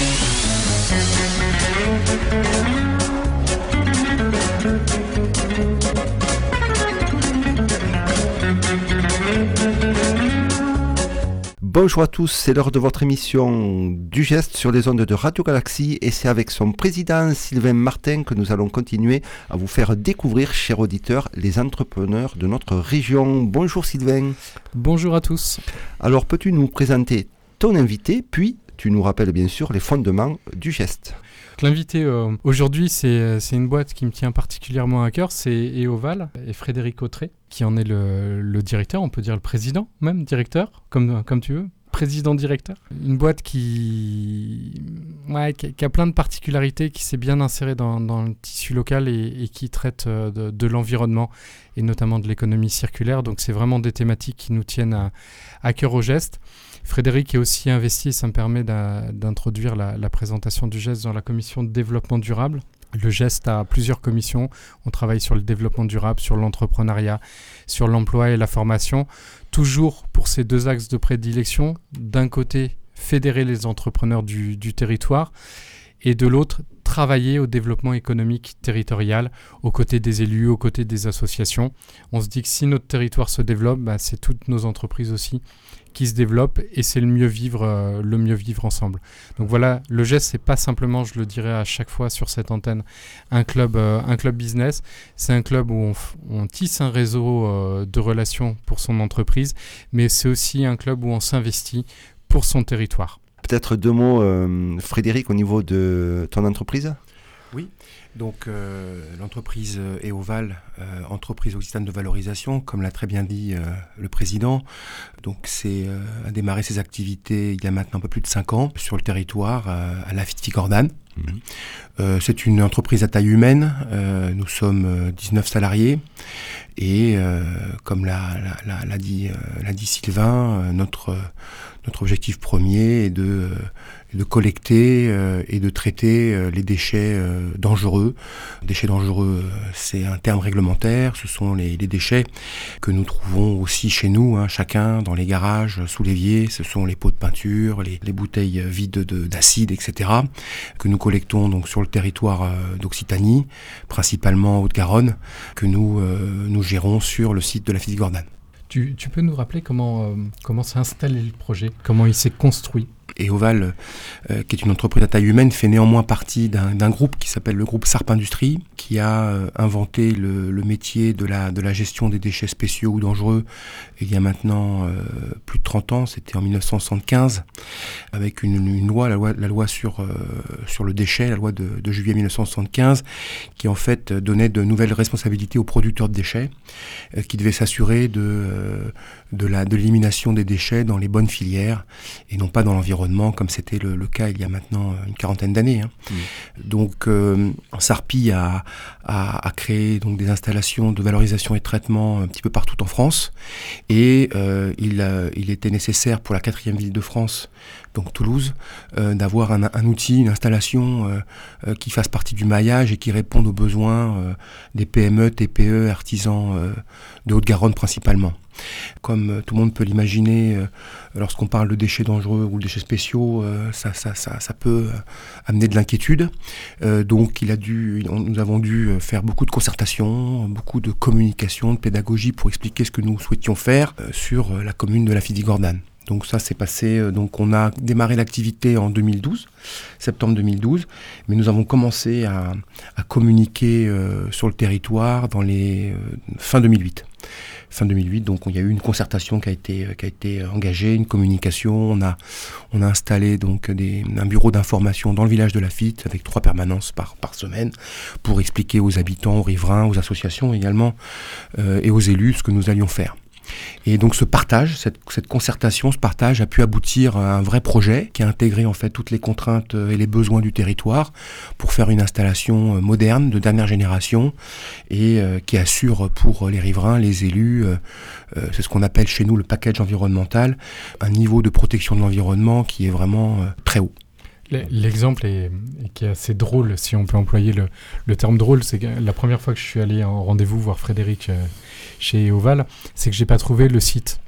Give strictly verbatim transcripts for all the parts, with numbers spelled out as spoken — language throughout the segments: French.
Bonjour à tous, c'est l'heure de votre émission du geste sur les ondes de Radio Galaxie et c'est avec son président Sylvain Martin que nous allons continuer à vous faire découvrir, chers auditeurs, les entrepreneurs de notre région. Bonjour Sylvain. Bonjour à tous. Alors peux-tu nous présenter ton invité, puis tu nous rappelles bien sûr les fondements du geste. L'invité euh, aujourd'hui, c'est, c'est une boîte qui me tient particulièrement à cœur, c'est Eoval et Frédéric Autré, qui en est le, le directeur, on peut dire le président même, directeur, comme, comme tu veux, président-directeur. Une boîte qui, ouais, qui, qui a plein de particularités, qui s'est bien insérée dans, dans le tissu local et, et qui traite de, de l'environnement et notamment de l'économie circulaire. Donc c'est vraiment des thématiques qui nous tiennent à, à cœur au geste. Frédéric est aussi investi, ça me permet d'a, d'introduire la, la présentation du geste dans la commission de développement durable. Le geste a plusieurs commissions, on travaille sur le développement durable, sur l'entrepreneuriat, sur l'emploi et la formation, toujours pour ces deux axes de prédilection. D'un côté, fédérer les entrepreneurs du, du territoire et de l'autre, travailler au développement économique territorial, aux côtés des élus, aux côtés des associations. On se dit que si notre territoire se développe, bah, c'est toutes nos entreprises aussi qui se développent et c'est le mieux vivre, euh, le mieux vivre ensemble. Donc voilà, le geste, c'est pas simplement, je le dirais à chaque fois sur cette antenne, un club, euh, un club business. C'est un club où on, f- on tisse un réseau euh, de relations pour son entreprise, mais c'est aussi un club où on s'investit pour son territoire. Peut-être deux mots, euh, Frédéric, au niveau de ton entreprise ? Oui, donc euh, l'entreprise Eoval, euh, entreprise occitane de valorisation, comme l'a très bien dit euh, le président, donc c'est euh, a démarré ses activités il y a maintenant un peu plus de cinq ans sur le territoire euh, à la Fitfigordane. Mmh. Euh, c'est une entreprise à taille humaine, euh, nous sommes euh, dix-neuf salariés et euh, comme l'a, l'a, l'a, l'a, dit, euh, l'a dit Sylvain, euh, notre, euh, notre objectif premier est de, euh, de collecter euh, et de traiter euh, les déchets euh, dangereux. Déchets dangereux, euh, c'est un terme réglementaire, ce sont les, les déchets que nous trouvons aussi chez nous, hein, chacun dans les garages, sous l'évier, ce sont les pots de peinture, les, les bouteilles vides de, d'acide, et cetera, que nous collectons donc sur le territoire euh, d'Occitanie, principalement Haute-Garonne, que nous, euh, nous gérons sur le site de la Fitfigordane. Tu, tu peux nous rappeler comment, euh, comment s'est installé le projet, comment il s'est construit ? Eoval, euh, qui est une entreprise à taille humaine, fait néanmoins partie d'un, d'un groupe qui s'appelle le groupe Sarp Industrie, qui a euh, inventé le, le métier de la, de la gestion des déchets spéciaux ou dangereux il y a maintenant euh, plus de trente ans, c'était en dix-neuf cent soixante-quinze, avec une, une loi, la loi, la loi sur, euh, sur le déchet, la loi de, de juillet dix-neuf cent soixante-quinze, qui en fait donnait de nouvelles responsabilités aux producteurs de déchets, euh, qui devaient s'assurer de, euh, de, la, de l'élimination des déchets dans les bonnes filières et non pas dans l'environnement, comme c'était le, le cas il y a maintenant une quarantaine d'années. Hein. Mmh. Donc, euh, Sarpi a, a, a créé donc, des installations de valorisation et de traitement un petit peu partout en France. Et euh, il, a, il était nécessaire pour la quatrième ville de France, donc Toulouse, euh, d'avoir un, un outil, une installation euh, euh, qui fasse partie du maillage et qui réponde aux besoins euh, des P M E, T P E, artisans euh, de Haute-Garonne principalement. Comme euh, tout le monde peut l'imaginer, euh, lorsqu'on parle de déchets dangereux ou de déchets spéciaux, euh, ça, ça, ça, ça peut euh, amener de l'inquiétude. Euh, donc il a dû, on, nous avons dû faire beaucoup de concertation, beaucoup de communication, de pédagogie pour expliquer ce que nous souhaitions faire euh, sur euh, la commune de la Fitfigordane. Donc ça s'est passé, euh, donc on a démarré l'activité en deux mille douze, septembre deux mille douze, mais nous avons commencé à, à communiquer euh, sur le territoire dans les euh, fin deux mille huit. Fin deux mille huit, donc il y a eu une concertation qui a été, qui a été engagée, une communication. On a, on a installé donc des, un bureau d'information dans le village de la Fitte avec trois permanences par, par semaine pour expliquer aux habitants, aux riverains, aux associations également euh, et aux élus ce que nous allions faire. Et donc ce partage, cette, cette concertation, ce partage a pu aboutir à un vrai projet qui a intégré en fait toutes les contraintes et les besoins du territoire pour faire une installation moderne, de dernière génération et euh, qui assure pour les riverains, les élus, euh, euh, c'est ce qu'on appelle chez nous le package environnemental, un niveau de protection de l'environnement qui est vraiment euh, très haut. L'exemple est, qui est assez drôle, si on peut employer le, le terme drôle, c'est que la première fois que je suis allé en rendez-vous voir Frédéric euh, chez Eoval, c'est que j'ai pas trouvé le site.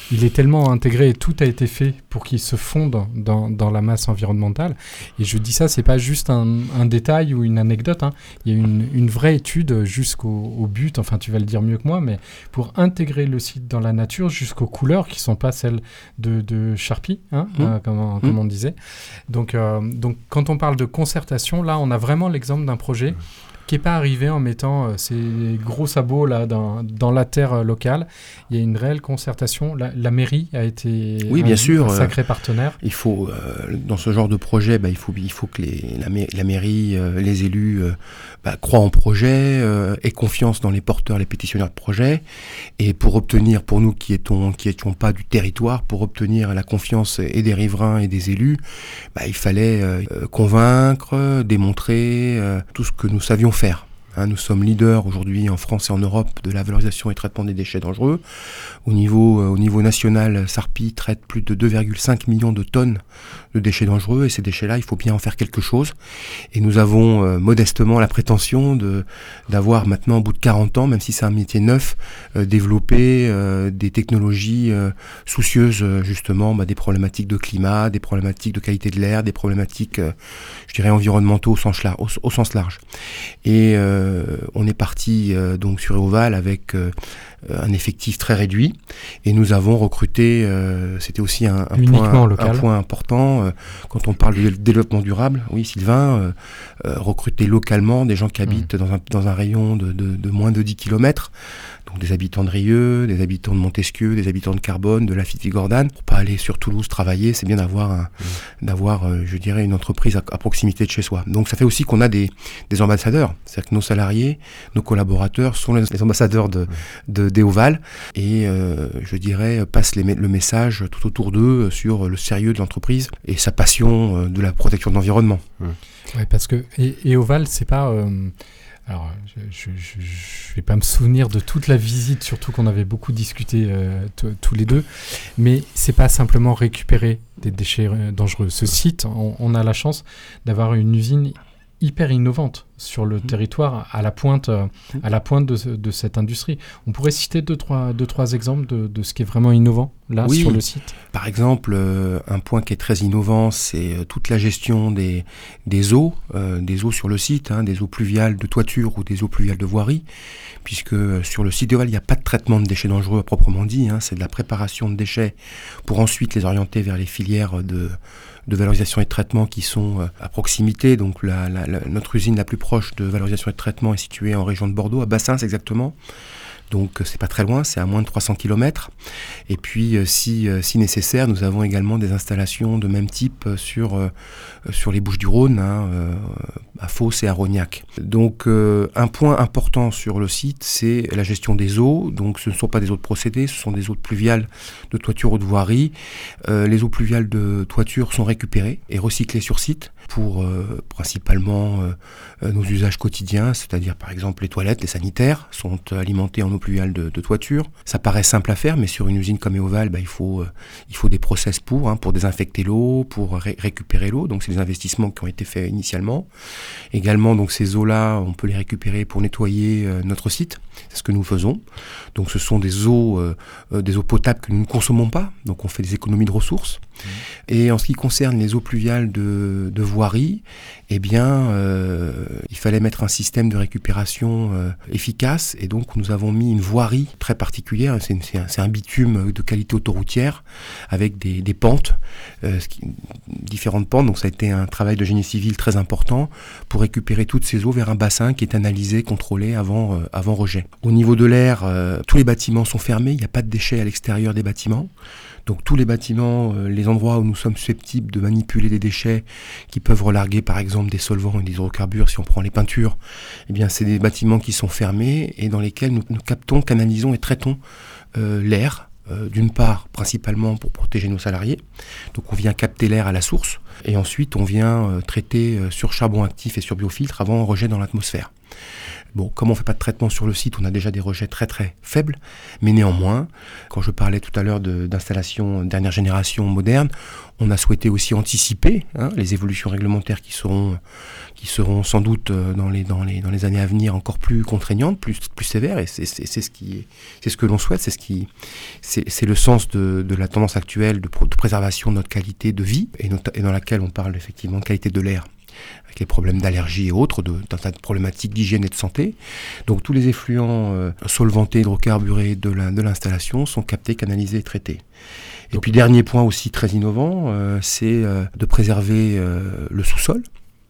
il est tellement intégré et tout a été fait pour qu'il se fonde dans, dans la masse environnementale. Et je dis ça, c'est pas juste un, un détail ou une anecdote, hein. Il y a une, une vraie étude jusqu'au au but, enfin tu vas le dire mieux que moi, mais pour intégrer le site dans la nature jusqu'aux couleurs qui sont pas celles de, de Sharpie, hein, mmh. euh, comme, mmh. comme on disait. Donc, euh, donc quand on parle de concertation, là on a vraiment l'exemple d'un projet qui n'est pas arrivé en mettant euh, ces gros sabots là, dans, dans la terre euh, locale. Il y a une réelle concertation. La, la mairie a été oui, bien un, sûr, un sacré euh, partenaire. Il faut, euh, dans ce genre de projet, bah, il, faut, il faut que les, la, la mairie, euh, les élus euh, bah, croient en projet, euh, aient confiance dans les porteurs, les pétitionnaires de projet. Et pour obtenir, pour nous qui étions, qui étions pas du territoire, pour obtenir la confiance et des riverains et des élus, bah, il fallait euh, convaincre, démontrer euh, tout ce que nous savions faire. Hein, nous sommes leaders aujourd'hui en France et en Europe de la valorisation et traitement des déchets dangereux. Au niveau, euh, au niveau national, Sarpi traite plus de deux virgule cinq millions de tonnes de déchets dangereux et ces déchets-là, il faut bien en faire quelque chose. Et nous avons euh, modestement la prétention de, d'avoir maintenant, au bout de quarante ans, même si c'est un métier neuf, euh, développé euh, des technologies euh, soucieuses euh, justement bah, des problématiques de climat, des problématiques de qualité de l'air, des problématiques, euh, je dirais, environnementaux au sens, lar- au, au sens large. Et euh, on est parti euh, donc sur Eoval avec euh, un effectif très réduit et nous avons recruté, euh, c'était aussi un, un, point, un point important euh, quand on parle de développement durable, oui Sylvain, euh, euh, recruter localement des gens qui habitent mmh. dans, un, dans un rayon de, de, de moins de dix kilomètres, donc des habitants de Rieux, des habitants de Montesquieu, des habitants de Carbone, de Lafitte-Vigordane. Pour pas aller sur Toulouse travailler, c'est bien d'avoir, un, mmh. d'avoir euh, je dirais, une entreprise à, à proximité de chez soi. Donc ça fait aussi qu'on a des, des ambassadeurs, c'est-à-dire que nos salariés, nos collaborateurs sont les, les ambassadeurs de, de d'Eoval et euh, je dirais passent les, le message tout autour d'eux sur le sérieux de l'entreprise et sa passion euh, de la protection de l'environnement. Mmh. Ouais, parce que Eoval, c'est pas... Euh... Alors, je ne vais pas me souvenir de toute la visite, surtout qu'on avait beaucoup discuté euh, t- tous les deux, mais c'est pas simplement récupérer des déchets euh, dangereux. Ce site, on, on a la chance d'avoir une usine hyper innovante sur le mmh. territoire, à la pointe, euh, à la pointe de, de cette industrie. On pourrait citer deux, trois, deux, trois exemples de, de ce qui est vraiment innovant là oui. sur le site. Par exemple, euh, un point qui est très innovant, c'est euh, toute la gestion des, des eaux, euh, des eaux sur le site, hein, des eaux pluviales de toiture ou des eaux pluviales de voirie, puisque euh, sur le site d'Eoval, il n'y a pas de traitement de déchets dangereux à proprement dit, hein, c'est de la préparation de déchets pour ensuite les orienter vers les filières de de valorisation et de traitement qui sont euh, à proximité. Donc la, la, la, notre usine la plus proche de valorisation et de traitement est située en région de Bordeaux, à Bassins exactement. Donc c'est pas très loin, c'est à moins de trois cents kilomètres. Et puis euh, si, euh, si nécessaire, nous avons également des installations de même type sur, euh, sur les Bouches-du-Rhône, hein, euh, à Fos et à Rognac. Donc euh, un point important sur le site, c'est la gestion des eaux. Donc ce ne sont pas des eaux de procédé, ce sont des eaux pluviales de toiture ou de voirie. Euh, les eaux pluviales de toiture sont récupérées et recyclées sur site pour euh, principalement euh, nos usages quotidiens, c'est-à-dire par exemple les toilettes, les sanitaires sont alimentés en eau pluviale de, de toiture. Ça paraît simple à faire, mais sur une usine comme Eoval, bah, il faut euh, il faut des process pour, hein, pour désinfecter l'eau, pour ré- récupérer l'eau. Donc c'est des investissements qui ont été faits initialement. Également, donc ces eaux-là, on peut les récupérer pour nettoyer euh, notre site. C'est ce que nous faisons. Donc ce sont des eaux euh, euh, des eaux potables que nous ne consommons pas. Donc on fait des économies de ressources. Mmh. Et en ce qui concerne les eaux pluviales de, de voirie, eh bien, euh, il fallait mettre un système de récupération euh, efficace. Et donc nous avons mis une voirie très particulière. C'est, une, c'est, un, c'est un bitume de qualité autoroutière avec des, des pentes, euh, différentes pentes. Donc ça a été un travail de génie civil très important pour récupérer toutes ces eaux vers un bassin qui est analysé, contrôlé avant, euh, avant rejet. Au niveau de l'air, euh, tous les bâtiments sont fermés. Il n'y a pas de déchets à l'extérieur des bâtiments. Donc tous les bâtiments, euh, les endroits où nous sommes susceptibles de manipuler des déchets qui peuvent relarguer par exemple des solvants et des hydrocarbures, si on prend les peintures, eh bien c'est des bâtiments qui sont fermés et dans lesquels nous, nous captons, canalisons et traitons euh, l'air. Euh, d'une part, principalement pour protéger nos salariés. Donc on vient capter l'air à la source. Et ensuite, on vient euh, traiter euh, sur charbon actif et sur biofiltre avant rejet dans l'atmosphère. Bon, comme on ne fait pas de traitement sur le site, on a déjà des rejets très très faibles, mais néanmoins, quand je parlais tout à l'heure de, d'installations dernière génération moderne, on a souhaité aussi anticiper hein, les évolutions réglementaires qui seront, qui seront sans doute dans les, dans, les, dans les années à venir encore plus contraignantes, plus, plus sévères, et c'est, c'est, c'est, ce qui, c'est ce que l'on souhaite, c'est, ce qui, c'est, c'est le sens de, de la tendance actuelle de, de préservation de notre qualité de vie, et, not- et dans laquelle on parle effectivement de qualité de l'air, avec les problèmes d'allergie et autres, de, d'un tas de problématiques d'hygiène et de santé. Donc tous les effluents euh, solventés, hydrocarburés de, la, de l'installation sont captés, canalisés et traités. Et Donc, puis dernier point aussi très innovant, euh, c'est euh, de préserver euh, le sous-sol,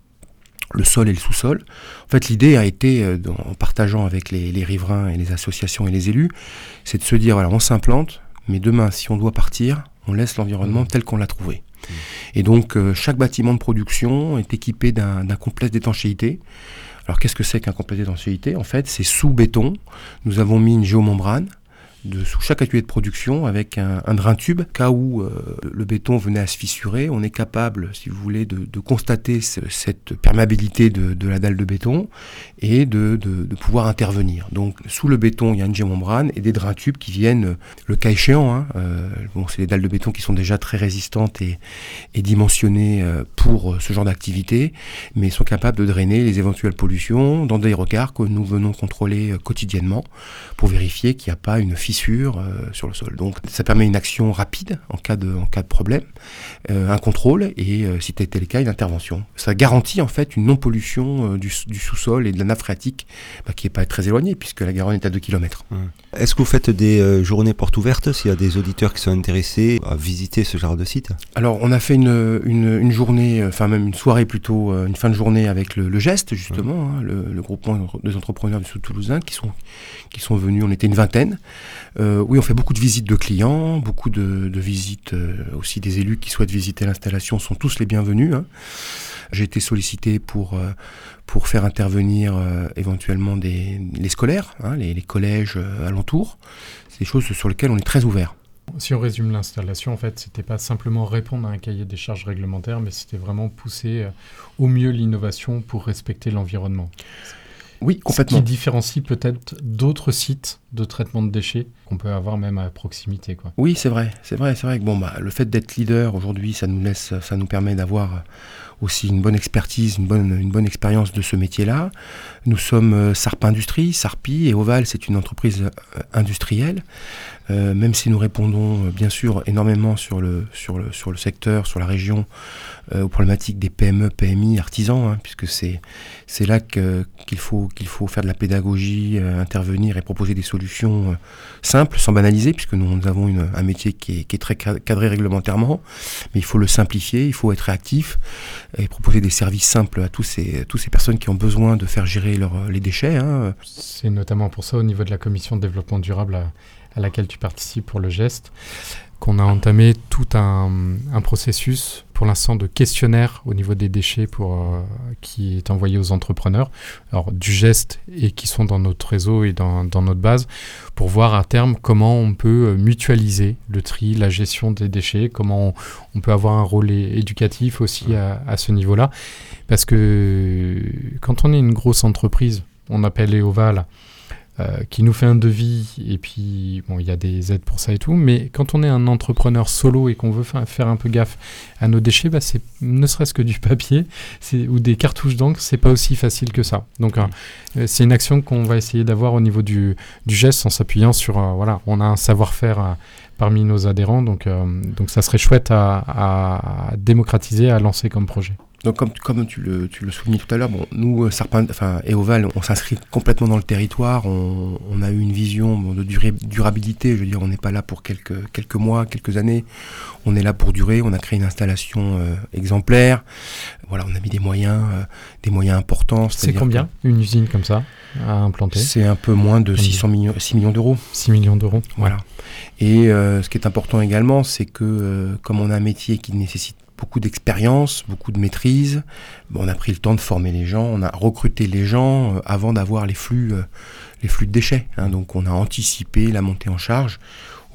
le sol et le sous-sol. En fait, l'idée a été, euh, en partageant avec les, les riverains et les associations et les élus, c'est de se dire, voilà, on s'implante, mais demain, si on doit partir, on laisse l'environnement tel qu'on l'a trouvé. Et donc, euh, chaque bâtiment de production est équipé d'un, d'un complexe d'étanchéité. Alors, qu'est-ce que c'est qu'un complexe d'étanchéité ? En fait, c'est sous béton. Nous avons mis une géomembrane de, sous chaque atelier de production avec un, un drain tube. Cas où euh, le béton venait à se fissurer, on est capable, si vous voulez, de, de constater ce, cette perméabilité de, de la dalle de béton et de, de, de pouvoir intervenir. Donc, sous le béton, il y a une géomembrane et des drains tubes qui viennent, le cas échéant, hein, euh, bon, c'est les dalles de béton qui sont déjà très résistantes et, et dimensionnées euh, pour ce genre d'activité, mais sont capables de drainer les éventuelles pollutions dans des regards que nous venons contrôler euh, quotidiennement pour vérifier qu'il n'y a pas une fissure euh, sur le sol. Donc ça permet une action rapide en cas de, en cas de problème, euh, un contrôle et euh, si tel était le cas, une intervention. Ça garantit en fait une non-pollution euh, du, du sous-sol et de la nappe phréatique bah, qui n'est pas très éloignée puisque la Garonne est à deux kilomètres. Mmh. Est-ce que vous faites des euh, journées portes ouvertes s'il y a des auditeurs qui sont intéressés à visiter ce genre de site ? Alors on a fait une, une, une journée, enfin même une soirée plutôt, une fin de journée avec le, le GEST justement, mmh. hein, le, le groupement des entrepreneurs du Sud Toulousain qui sont, qui sont venus, on était une vingtaine. Euh, oui, on fait beaucoup de visites de clients, beaucoup de, de visites euh, aussi des élus qui souhaitent visiter l'installation sont tous les bienvenus. Hein. J'ai été sollicité pour, euh, pour faire intervenir euh, éventuellement des, les scolaires, hein, les, les collèges euh, alentours. C'est des choses sur lesquelles on est très ouvert. Si on résume l'installation, en fait, c'était pas simplement répondre à un cahier des charges réglementaires, mais c'était vraiment pousser euh, au mieux l'innovation pour respecter l'environnement. Oui, complètement. Ce qui différencie peut-être d'autres sites de traitement de déchets qu'on peut avoir même à proximité, quoi. Oui, c'est vrai, c'est vrai, c'est vrai que bon, bah, le fait d'être leader aujourd'hui, ça nous laisse, ça nous permet d'avoir aussi une bonne expertise, une bonne, une bonne expérience de ce métier-là. Nous sommes euh, Sarp Industrie, Sarpi et Oval, c'est une entreprise euh, industrielle. Euh, même si nous répondons euh, bien sûr énormément sur le, sur le, sur le secteur, sur la région, euh, aux problématiques des P M E, P M I, artisans, hein, puisque c'est, c'est là que, qu'il, faut, qu'il faut faire de la pédagogie, euh, intervenir et proposer des solutions euh, simples, sans banaliser, puisque nous, nous avons une, un métier qui est, qui est très cadré réglementairement, mais il faut le simplifier, il faut être réactif et proposer des services simples à tous ces, à tous ces personnes qui ont besoin de faire gérer leur, les déchets. Hein. C'est notamment pour ça, au niveau de la commission de développement durable à, à laquelle tu participes pour le GEST, qu'on a entamé tout un, un processus, pour l'instant, de questionnaire au niveau des déchets pour, euh, qui est envoyé aux entrepreneurs, alors du GEST et qui sont dans notre réseau et dans, dans notre base, pour voir à terme comment on peut mutualiser le tri, la gestion des déchets, comment on, on peut avoir un rôle é- éducatif aussi à, à ce niveau-là. Parce que quand on est une grosse entreprise, on appelle Eoval, Euh, qui nous fait un devis, et puis bon, il y a des aides pour ça et tout, mais quand on est un entrepreneur solo et qu'on veut fa- faire un peu gaffe à nos déchets, bah, c'est ne serait-ce que du papier c'est, ou des cartouches d'encre, c'est pas aussi facile que ça. Donc euh, euh, c'est une action qu'on va essayer d'avoir au niveau du, du geste en s'appuyant sur, euh, voilà, on a un savoir-faire euh, parmi nos adhérents, donc, euh, donc ça serait chouette à, à, à démocratiser, à lancer comme projet. Donc comme, comme tu, le, tu le soulignais tout à l'heure, bon, nous, Sarpin, enfin, Eoval, on s'inscrit complètement dans le territoire, on, on a eu une vision bon, de durée, durabilité, je veux dire, on n'est pas là pour quelques, quelques mois, quelques années, on est là pour durer, on a créé une installation euh, exemplaire, voilà, on a mis des moyens, euh, des moyens importants. C'est combien que, une usine comme ça à implanter ? C'est un peu moins de six cents millions, six millions d'euros. six millions d'euros. Voilà. Et euh, ce qui est important également, c'est que euh, comme on a un métier qui nécessite beaucoup d'expérience, beaucoup de maîtrise. Bon, on a pris le temps de former les gens, on a recruté les gens euh, avant d'avoir les flux, euh, les flux de déchets. Hein, donc on a anticipé la montée en charge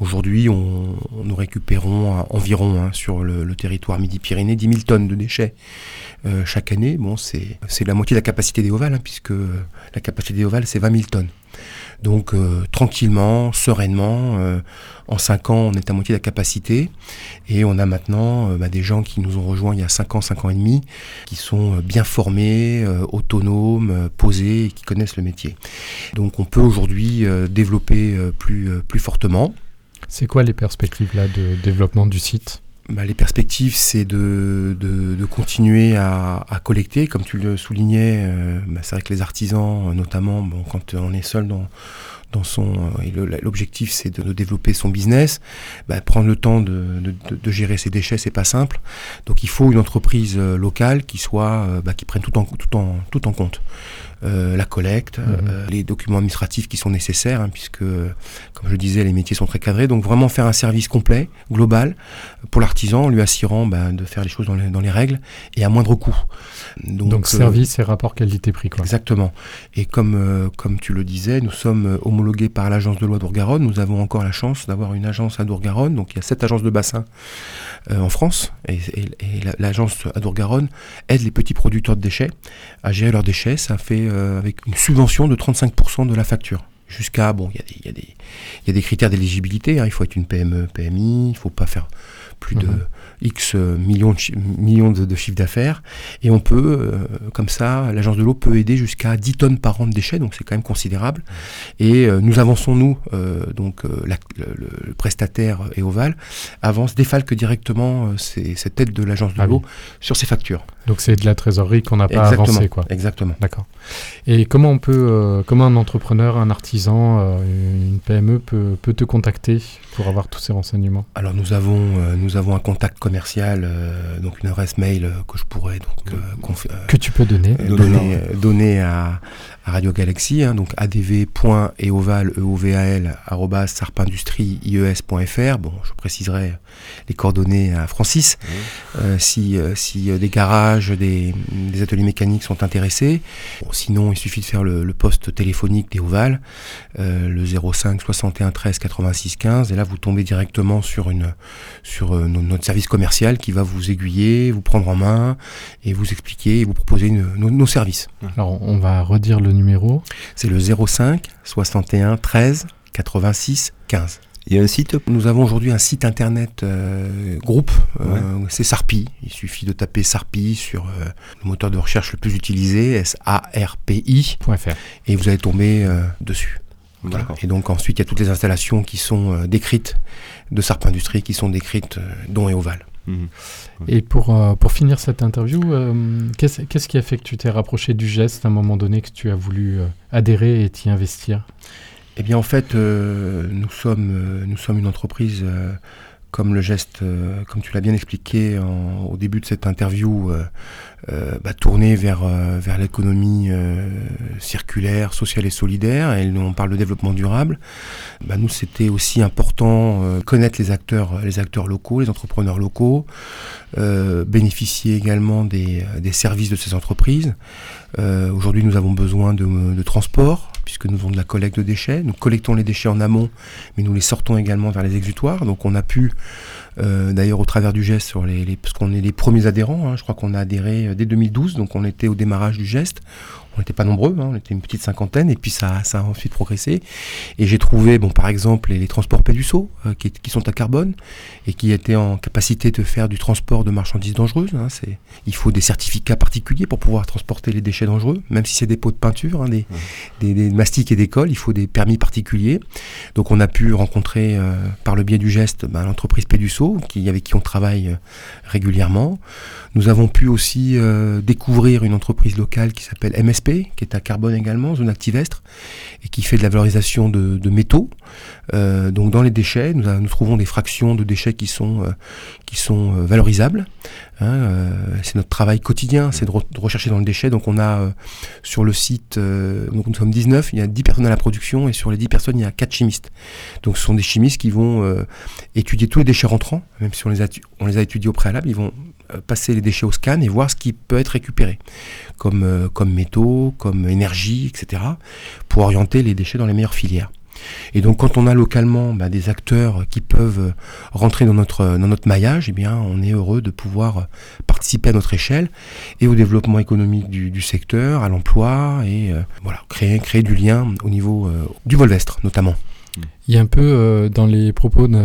Aujourd'hui, on, nous récupérons environ hein, sur le, le territoire Midi-Pyrénées dix mille tonnes de déchets euh, chaque année. Bon, c'est, c'est la moitié de la capacité des Ovales, hein, puisque la capacité des Ovales, c'est vingt mille tonnes. Donc euh, tranquillement, sereinement, euh, en cinq ans, on est à moitié de la capacité. Et on a maintenant euh, bah, des gens qui nous ont rejoints il y a cinq ans, cinq ans et demi, qui sont bien formés, euh, autonomes, euh, posés, et qui connaissent le métier. Donc on peut aujourd'hui euh, développer euh, plus, euh, plus fortement. C'est quoi les perspectives là, de développement du site ? Bah, les perspectives, c'est de, de, de continuer à, à collecter. Comme tu le soulignais, euh, bah, c'est vrai que les artisans, notamment, bon, quand on est seul dans, dans son... Euh, et le, l'objectif, c'est de, de développer son business. Bah, prendre le temps de, de, de gérer ses déchets, c'est pas simple. Donc il faut une entreprise euh, locale qui soit, euh, bah, qui prenne tout en, tout en, tout en compte. Euh, la collecte, mmh. euh, les documents administratifs qui sont nécessaires, hein, puisque, comme je le disais, les métiers sont très cadrés. Donc vraiment faire un service complet, global, pour l'artisan, en lui assurant bah, de faire les choses dans les, dans les règles et à moindre coût. Donc, Donc euh, service et rapport qualité-prix, quoi. Exactement. Et comme, euh, comme tu le disais, nous sommes homologués par l'agence de l'eau d'Our-Garonne. Nous avons encore la chance d'avoir une agence à Dour-Garonne. Donc il y a sept agences de bassin euh, en France. Et, et, et l'agence à Dour-Garonne aide les petits producteurs de déchets à gérer leurs déchets. Ça fait euh, avec une subvention de trente-cinq pour cent de la facture. Jusqu'à, bon, il y, y, y a des critères d'éligibilité. Hein. Il faut être une P M E, P M I. Il ne faut pas faire plus de mmh. X millions de, chi- millions de, de chiffres d'affaires. Et on peut, euh, comme ça, l'agence de l'eau peut aider jusqu'à dix tonnes par an de déchets, donc c'est quand même considérable. Et euh, nous avançons, nous, euh, donc euh, la, le, le prestataire et Oval, avance, défalque directement euh, ces, cette aide de l'agence de ah l'eau oui. sur ses factures. Donc c'est de la trésorerie qu'on n'a pas exactement, avancé, quoi. Exactement. D'accord. Et comment on peut, euh, comment un entrepreneur, un artisan, euh, une P M E peut, peut te contacter pour avoir tous ces renseignements ? Alors nous avons, euh, nous avons un contact commercial, euh, donc une adresse mail euh, que je pourrais donc euh, confi- euh, que tu peux donner, euh, donner, euh, donner à, à Radio Galaxy, hein, donc adv point eoval arobase sarpindustrie ies point fr. Bon, je préciserai les coordonnées à Francis mmh. euh, si, euh, si euh, des garages, des, des ateliers mécaniques sont intéressés. Bon, sinon, il suffit de faire le, le poste téléphonique des Oval, euh, le zéro cinq soixante et un treize quatre-vingt-six quinze, et là vous tombez directement sur, une, sur euh, notre service commercial qui va vous aiguiller, vous prendre en main et vous expliquer et vous proposer une, nos, nos services. Alors on va redire le numéro. C'est le zéro cinq soixante et un treize quatre-vingt-six quinze. Il y a un site ? Nous avons aujourd'hui un site internet euh, groupe, euh, ouais. c'est Sarpi. Il suffit de taper Sarpi sur euh, le moteur de recherche le plus utilisé, S A R P I, et vous allez tomber euh, dessus. Voilà. Et donc ensuite, il y a toutes les installations qui sont euh, décrites de Sarpindustrie, qui sont décrites euh, dont et Oval. Mmh. Et pour, euh, pour finir cette interview, euh, qu'est-ce, qu'est-ce qui a fait que tu t'es rapproché du geste à un moment donné, que tu as voulu euh, adhérer et t'y investir ? Eh bien, en fait, euh, nous sommes, euh, nous sommes une entreprise, euh, comme le geste, euh, comme tu l'as bien expliqué en, au début de cette interview, euh, euh, bah, tournée vers, euh, vers l'économie euh, circulaire, sociale et solidaire. Et on parle de développement durable. Bah, nous, c'était aussi important euh, connaître les acteurs, les acteurs locaux, les entrepreneurs locaux, euh, bénéficier également des, des services de ces entreprises. Euh, aujourd'hui, nous avons besoin de, de transport, puisque nous avons de la collecte de déchets. Nous collectons les déchets en amont, mais nous les sortons également vers les exutoires. Donc on a pu, euh, d'ailleurs au travers du geste, sur les, les, parce qu'on est les premiers adhérents, hein, je crois qu'on a adhéré dès deux mille douze, donc on était au démarrage du geste. On n'était pas nombreux, hein, on était une petite cinquantaine, et puis ça, ça a ensuite progressé. Et j'ai trouvé, bon, par exemple, les, les transports Péduceau, euh, qui, qui sont à carbone, et qui étaient en capacité de faire du transport de marchandises dangereuses. Hein, c'est, il faut des certificats particuliers pour pouvoir transporter les déchets dangereux, même si c'est des pots de peinture, hein, des, mmh. des, des mastiques et des cols, il faut des permis particuliers. Donc on a pu rencontrer, euh, par le biais du geste, bah, l'entreprise Péduceau, qui, avec qui on travaille euh, régulièrement. Nous avons pu aussi euh, découvrir une entreprise locale qui s'appelle M S P, qui est à Carbone également, zone activestre, et qui fait de la valorisation de, de métaux. Euh, donc dans les déchets, nous, a, nous trouvons des fractions de déchets qui sont, euh, qui sont euh, valorisables. Hein, euh, c'est notre travail quotidien, c'est de, re- de rechercher dans le déchet. Donc on a euh, sur le site, euh, donc nous sommes dix-neuf, il y a dix personnes à la production, et sur les dix personnes, il y a quatre chimistes. Donc ce sont des chimistes qui vont euh, étudier tous les déchets rentrants, même si on les a, on les a étudiés au préalable, ils vont euh, passer les déchets au scan et voir ce qui peut être récupéré, comme, euh, comme métaux, comme énergie, et cetera, pour orienter les déchets dans les meilleures filières. Et donc quand on a localement bah, des acteurs qui peuvent rentrer dans notre, dans notre maillage, eh bien, on est heureux de pouvoir participer à notre échelle et au développement économique du, du secteur, à l'emploi et euh, voilà, créer, créer du lien au niveau euh, du Volvestre notamment. Il y a un peu, euh, dans les propos de,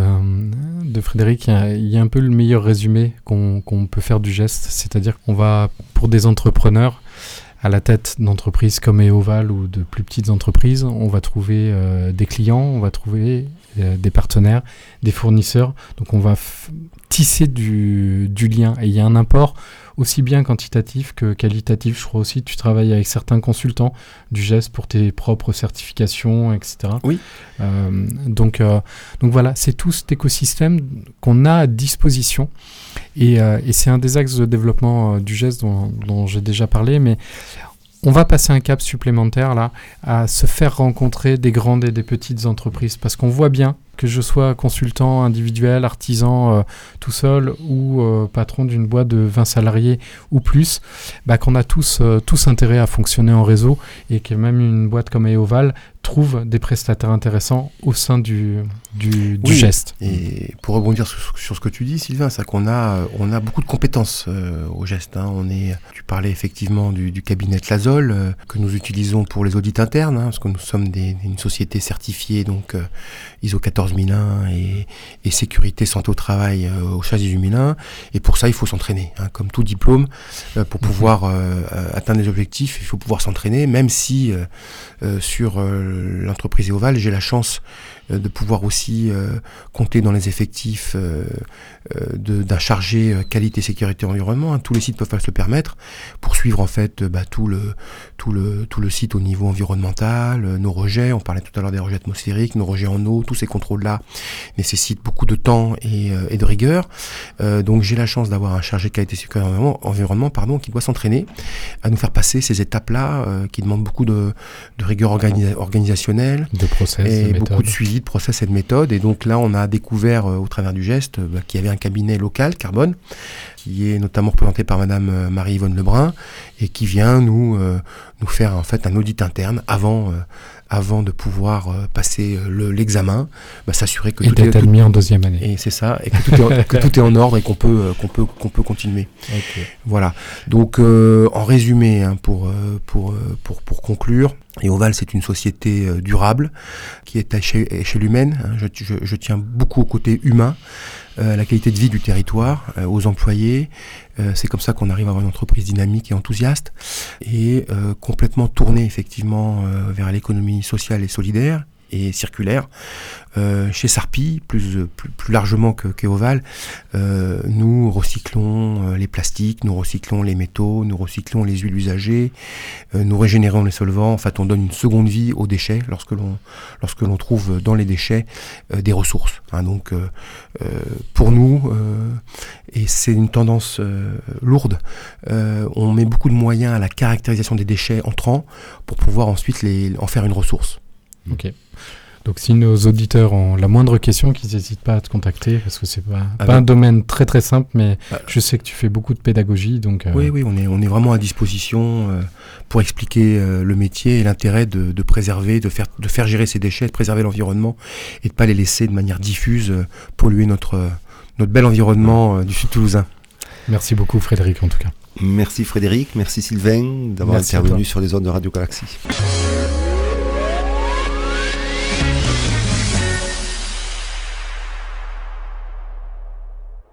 de Frédéric, il y, a, il y a un peu le meilleur résumé qu'on, qu'on peut faire du geste, c'est-à-dire qu'on va, pour des entrepreneurs, à la tête d'entreprises comme Eoval ou de plus petites entreprises, on va trouver euh, des clients, on va trouver euh, des partenaires, des fournisseurs. Donc on va f- tisser du, du lien. Et il y a un apport aussi bien quantitatif que qualitatif. Je crois aussi que tu travailles avec certains consultants du geste pour tes propres certifications, et cetera. Oui. Euh, donc, euh, donc voilà, c'est tout cet écosystème qu'on a à disposition. Et, euh, et c'est un des axes de développement euh, du geste dont, dont j'ai déjà parlé, mais on va passer un cap supplémentaire là, à se faire rencontrer des grandes et des petites entreprises, parce qu'on voit bien que je sois consultant individuel, artisan euh, tout seul ou euh, patron d'une boîte de vingt salariés ou plus, bah, qu'on a tous, euh, tous intérêt à fonctionner en réseau et que même une boîte comme Eoval trouve des prestataires intéressants au sein du, du, du oui, geste. Et pour rebondir sur, sur ce que tu dis, Sylvain, c'est qu'on a, on a beaucoup de compétences euh, au geste. Hein. On est, tu parlais effectivement du, du cabinet Tlazol euh, que nous utilisons pour les audits internes, hein, parce que nous sommes des, une société certifiée donc euh, I S O quatorze mille un et, et sécurité santé au travail euh, au châssis humain. Et pour ça, il faut s'entraîner. Hein. Comme tout diplôme, euh, pour pouvoir euh, atteindre les objectifs, il faut pouvoir s'entraîner, même si euh, euh, sur euh, l'entreprise Eoval, j'ai la chance euh, de pouvoir aussi euh, compter dans les effectifs euh, euh, de, d'un chargé euh, qualité, sécurité, environnement. Hein. Tous les sites peuvent pas se le permettre pour suivre en fait euh, bah, tout le tout le tout le site au niveau environnemental, euh, nos rejets. On parlait tout à l'heure des rejets atmosphériques, nos rejets en eau. Tous ces contrôles-là nécessitent beaucoup de temps et, euh, et de rigueur. Euh, donc j'ai la chance d'avoir un chargé qualité, sécurité, environnement, environnement pardon, qui doit s'entraîner à nous faire passer ces étapes-là euh, qui demandent beaucoup de, de rigueur organi- organisationnelle, de process, et de beaucoup méthode. de suivi de process et de méthode. Et donc là, on a découvert euh, au travers du geste bah, qu'il y avait un cabinet local, Carbone, qui est notamment représenté par Madame euh, Marie-Yvonne Lebrun et qui vient nous euh, nous faire en fait un audit interne avant euh, avant de pouvoir euh, passer euh, le, l'examen, bah, s'assurer que et tout d'être est admis en deuxième année. et c'est ça, et que tout est en, que tout est en ordre et qu'on peut euh, qu'on peut qu'on peut continuer. Okay. Voilà. Donc euh, en résumé, hein, pour euh, pour euh, pour pour conclure. Eoval, c'est une société euh, durable qui est à échelle, échelle humaine. Hein. Je, je, je tiens beaucoup au côté humain, euh, la qualité de vie du territoire, euh, aux employés. Euh, c'est comme ça qu'on arrive à avoir une entreprise dynamique et enthousiaste et euh, complètement tournée effectivement euh, vers l'économie sociale et solidaire et circulaire. Euh, chez Sarpi, plus, plus, plus largement que, qu'Eoval, euh, nous recyclons euh, les plastiques, nous recyclons les métaux, nous recyclons les huiles usagées, euh, nous régénérons les solvants. En fait, on donne une seconde vie aux déchets lorsque l'on, lorsque l'on trouve dans les déchets euh, des ressources. Hein, donc, euh, euh, pour nous, euh, et c'est une tendance euh, lourde, euh, on met beaucoup de moyens à la caractérisation des déchets entrants pour pouvoir ensuite les, en faire une ressource. Ok. Donc si nos auditeurs ont la moindre question, qu'ils n'hésitent pas à te contacter, parce que c'est pas, ah pas ben, un domaine très très simple, mais bah, je sais que tu fais beaucoup de pédagogie. Donc, euh... Oui, oui, on est, on est vraiment à disposition euh, pour expliquer euh, le métier et l'intérêt de, de préserver, de faire, de faire gérer ces déchets, de préserver l'environnement et de ne pas les laisser de manière diffuse euh, polluer notre, euh, notre bel environnement euh, du Sud Toulousain. Merci beaucoup Frédéric en tout cas. Merci Frédéric, merci Sylvain d'avoir Merci intervenu sur les ondes de Radio Galaxie.